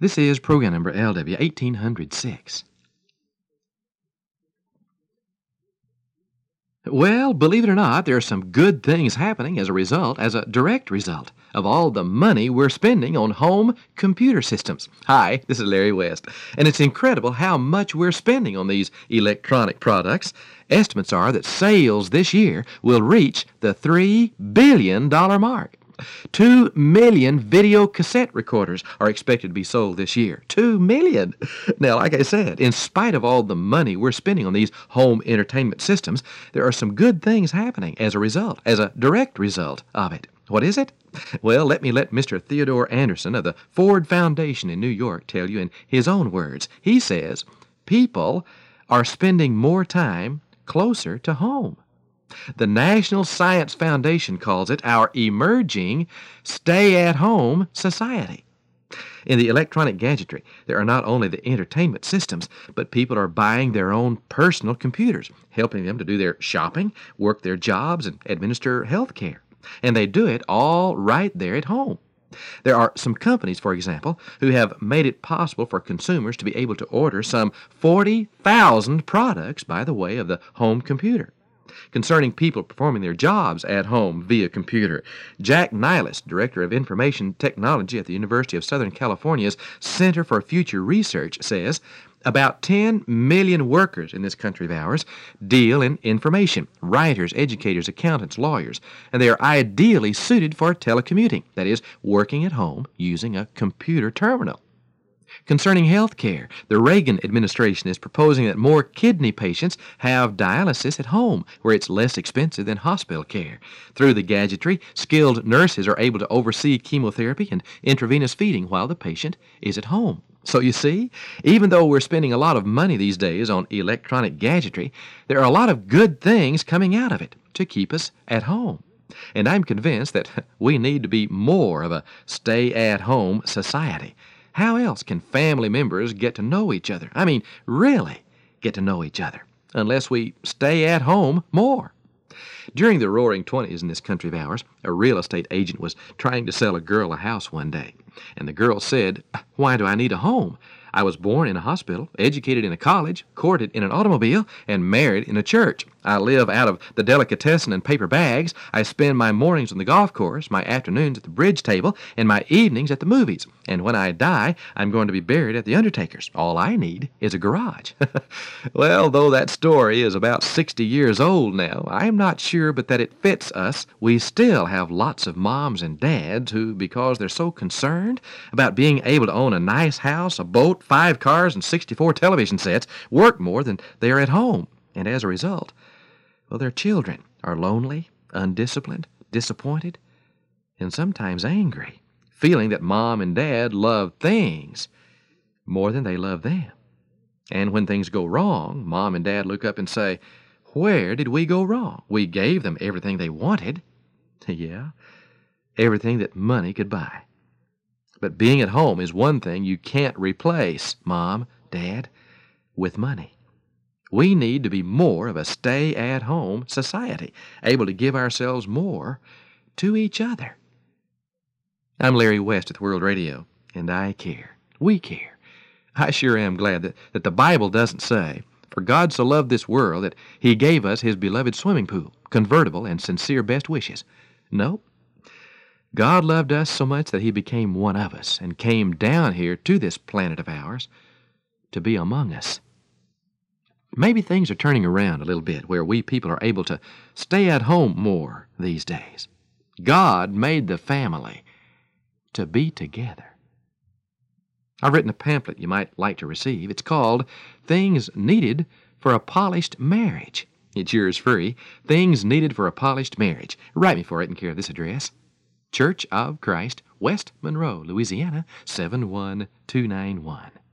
This is program number LW 1806. Well, believe it or not, there are some good things happening as a direct result of all the money we're spending on home computer systems. Hi, this is Larry West, and it's incredible how much we're spending on these electronic products. Estimates are that sales this year will reach the $3 billion mark. 2 million video cassette recorders are expected to be sold this year. 2 million! Now, like I said, in spite of all the money we're spending on these home entertainment systems, there are some good things happening as a direct result of it. What is it? Well, let Mr. Theodore Anderson of the Ford Foundation in New York tell you in his own words. He says, people are spending more time closer to home. The National Science Foundation calls it our emerging stay-at-home society. In the electronic gadgetry, there are not only the entertainment systems, but people are buying their own personal computers, helping them to do their shopping, work their jobs, and administer health care. And they do it all right there at home. There are some companies, for example, who have made it possible for consumers to be able to order some 40,000 products by the way of the home computer. Concerning people performing their jobs at home via computer, Jack Niles, Director of Information Technology at the University of Southern California's Center for Future Research, says about 10 million workers in this country of ours deal in information, writers, educators, accountants, lawyers, and they are ideally suited for telecommuting, that is, working at home using a computer terminal. Concerning health care, the Reagan administration is proposing that more kidney patients have dialysis at home, where it's less expensive than hospital care. Through the gadgetry, skilled nurses are able to oversee chemotherapy and intravenous feeding while the patient is at home. So you see, even though we're spending a lot of money these days on electronic gadgetry, there are a lot of good things coming out of it to keep us at home. And I'm convinced that we need to be more of a stay-at-home society. How else can family members get to know each other? I mean, really get to know each other, unless we stay at home more. During the roaring 20s in this country of ours, a real estate agent was trying to sell a girl a house one day. And the girl said, "Why do I need a home? I was born in a hospital, educated in a college, courted in an automobile, and married in a church. I live out of the delicatessen and paper bags. I spend my mornings on the golf course, my afternoons at the bridge table, and my evenings at the movies. And when I die, I'm going to be buried at the undertaker's. All I need is a garage." Well, though that story is about 60 years old now, I'm not sure but that it fits us. We still have lots of moms and dads who, because they're so concerned about being able to own a nice house, a boat, 5 cars, and 64 television sets, work more than they are at home. And as a result, well, their children are lonely, undisciplined, disappointed, and sometimes angry, feeling that mom and dad love things more than they love them. And when things go wrong, mom and dad look up and say, "Where did we go wrong? We gave them everything they wanted." Yeah, everything that money could buy. But being at home is one thing you can't replace, Mom, Dad, with money. We need to be more of a stay-at-home society, able to give ourselves more to each other. I'm Larry West with World Radio, and I care. We care. I sure am glad that the Bible doesn't say, "For God so loved this world that He gave us His beloved swimming pool, convertible, and sincere best wishes." No. God loved us so much that He became one of us and came down here to this planet of ours to be among us. Maybe things are turning around a little bit where we people are able to stay at home more these days. God made the family to be together. I've written a pamphlet you might like to receive. It's called Things Needed for a Polished Marriage. It's yours free. Things Needed for a Polished Marriage. Write me for it in care of this address. Church of Christ, West Monroe, Louisiana, 71291.